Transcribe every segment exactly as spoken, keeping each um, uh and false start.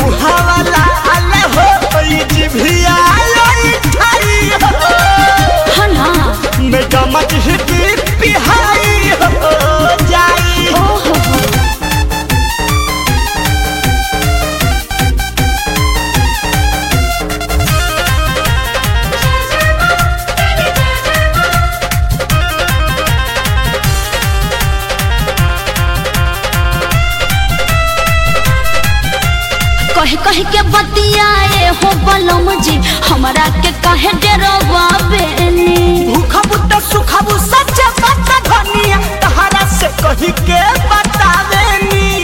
मुहावा लाल हो जिभिया ठाई हो हना मैडम जी पिहाई हो जाई। ओहो कह कह के बतियाए हो बलम जी हमरा के काहे डरवा बेनी। भूखा बुद्ध सुखा बु सच्चा बात धनिया तहरा से कही के बतावेनी।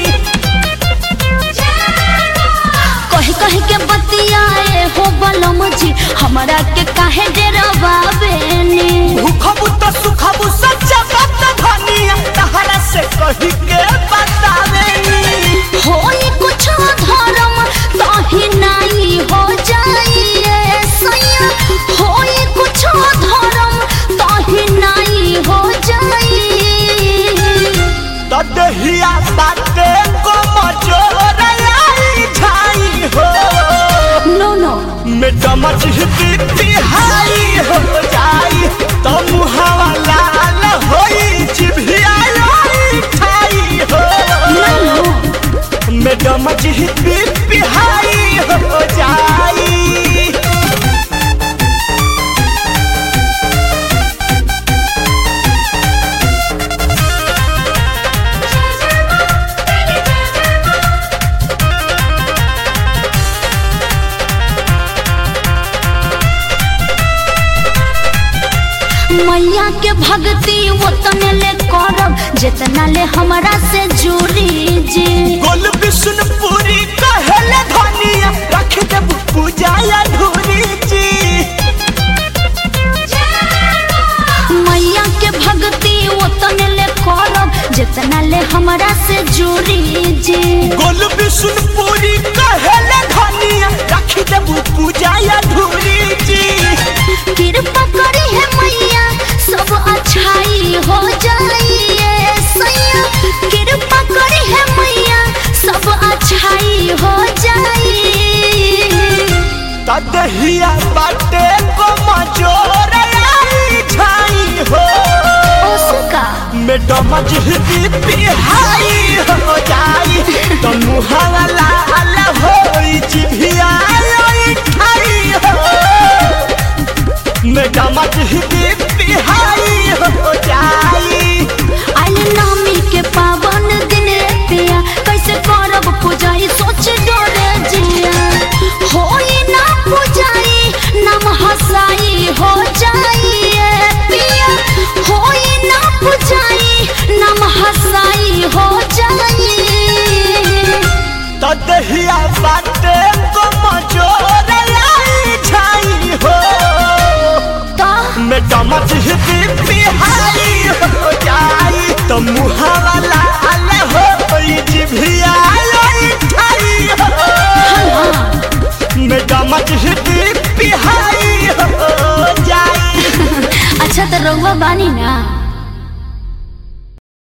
कह कह के बतियाए हो बलम जी हमरा के काहे डरवा बेनी। भूखा बुद्ध सुखा बु सच्चा बात धनिया तहरा से कही के बतावेनी। होई कुछ धर्म ताही नहीं हो जाइए सैया। होई कुछ धर्म ताही नहीं हो जाइए। तदहिया बाते को मचोरलाई छाई हो नो नो मैडम जी पिहाई हो जाई। तो मुहावा लाल होई जिभिया ठाई हो नो मैडम जी पिहाई हो जाई। मैया के भक्ति उतने ले करब जितना ले हमरा से जुड़ी जी। गोल विष्णुपुरी कहले धनिया रख देब पूजा अधूरी जी। मैया के भक्ति उतने ले करब जितना ले हमरा से जुड़ी जी। गोल विष्णुपुरी कहले धनिया रख देब पूजा अधूरी जी। कृपा करी है मैया सब अच्छाई हो जाइए सैया। कृपा करी है मैया सब अच्छाई हो जाइए। तदहिया बाटे को मचोरलाई छाई हो उसका मैडम जी पिहाई हो जाई। तो मुहावा लाल होई जिभिया ठाई हो मैडम जी पिहाई हो जाई। आइल नामी के पावन दिन पिया कैसे करब पूजाई सोच डोरे जिया। होई ना पूजाई नाम हसाई हो जाइए पिया। होई ना पूजाई नाम हसाई हो जाइए। तदहिया बाटे को मचोरलाई छाई हो मैडम जी पिहाई हो जाई। तो मुहावा